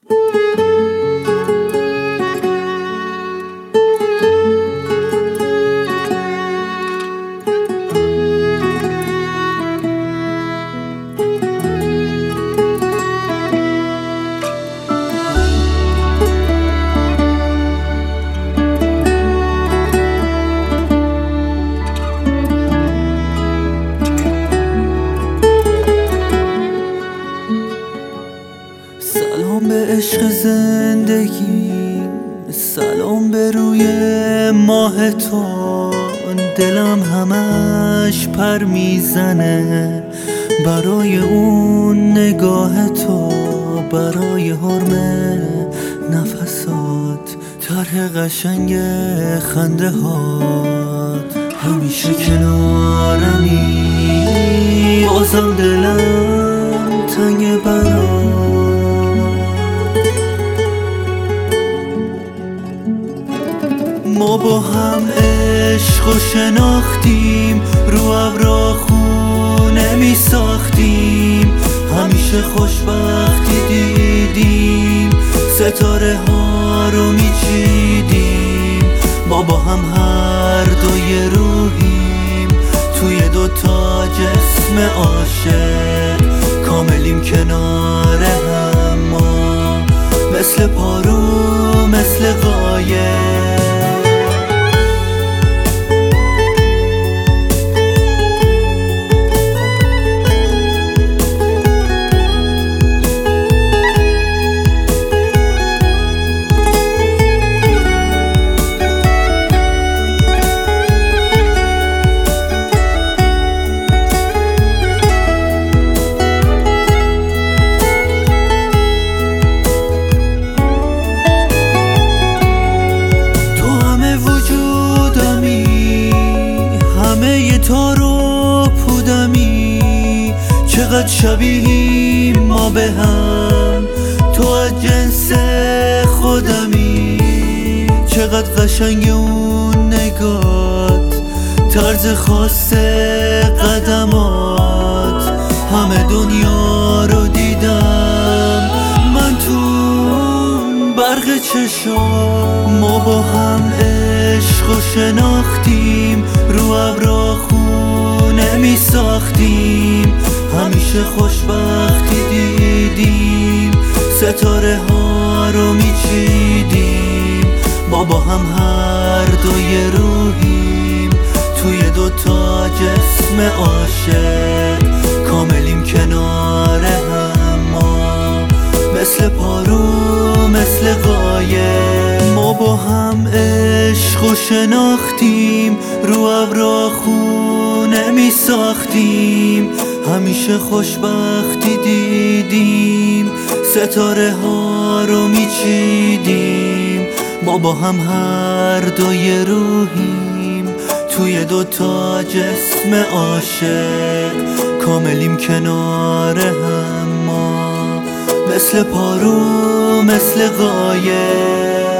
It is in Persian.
سلام به عشق زندگی، سلام به روی ماه تو. دلم همش پر میزنه برای اون نگاه تو، برای حرم نفسات، طرح قشنگ خنده هات. همیشه کنارمی، بازم دلم تنگ برات. ما با هم عشق و شناختیم، رو ابرا خونه می ساختیم، همیشه خوشبختی دیدیم، ستاره ها رو می چیدیم. ما با هم هر دوی روحیم، توی دوتا جسم عاشق، کاملیم کنار هم ما، مثل پارو مثل قایق. تو رو پودمی، چقدر شبیهیم ما به هم، تو از جنس خودمی. چقدر قشنگ اون نگات، طرز خاص قدمات، همه دنیا رو دیدم من تو برق چشام. ما با هم عشق و شناختیم، رو ابرا خونه می ساختیم، همیشه خوشبختی دیدیم، ستاره ها رو می چیدیم. ما با هم هر دوی روحیم، توی دوتا جسم عاشق، کاملیم کنار هم ما، مثل پارو مثل قایق. ما با هم عشق و شناختیم، رو ابرا خونه می ساختیم، همیشه خوشبختی دیدیم، ستاره ها رو می چیدیم. ما با هم هر دوی روحیم، توی دوتا جسم عاشق، کاملیم کنار هم ما، مثل پارو مثل قایق.